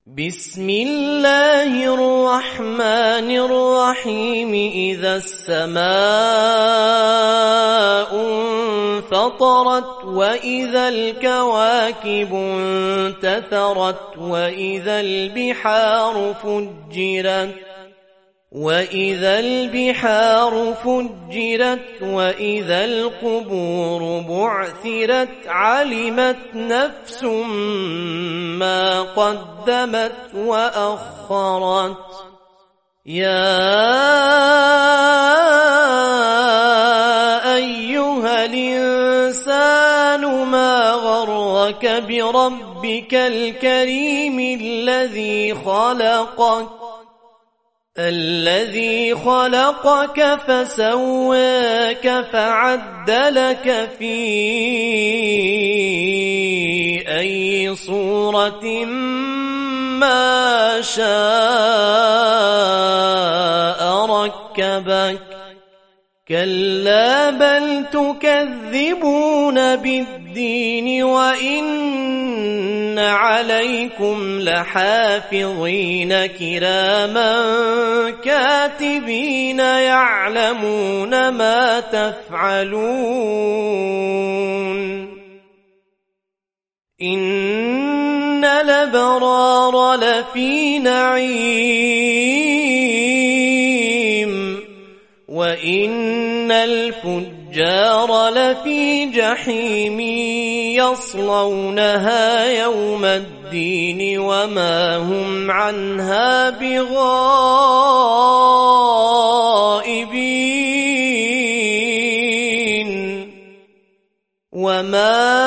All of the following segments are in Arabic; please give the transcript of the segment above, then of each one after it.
بسم الله الرحمن الرحيم. إذا السماء انفطرت وإذا الكواكب انتثرت وإذا البحار فجرت وإذا القبور بعثرت علمت نفس ما قدمت وأخرت. يا أيها الإنسان ما غرك بربك الكريم الذي خلقك فسواك فعدلك في أي صورة ما شاء ركبك. كلا بل تكذبون بالدين وإن عليكم لحافظين كراما كاتبين يعلمون ما تفعلون. إن الأبرار لفي نعيم وإن الفجار لفي جحيم يصلونها يوم الدين وما هم عنها بغائبين. وما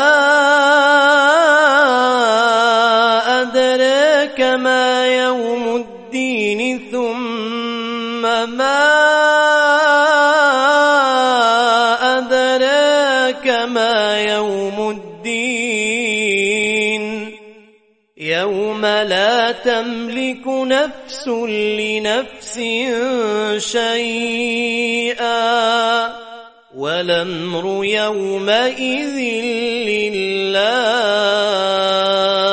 أدراك ما يوم الدين ثم ما أدراك ما يوم الدين. يوم لا تملك نفس لنفس شيئا والأمر يومئذ لله.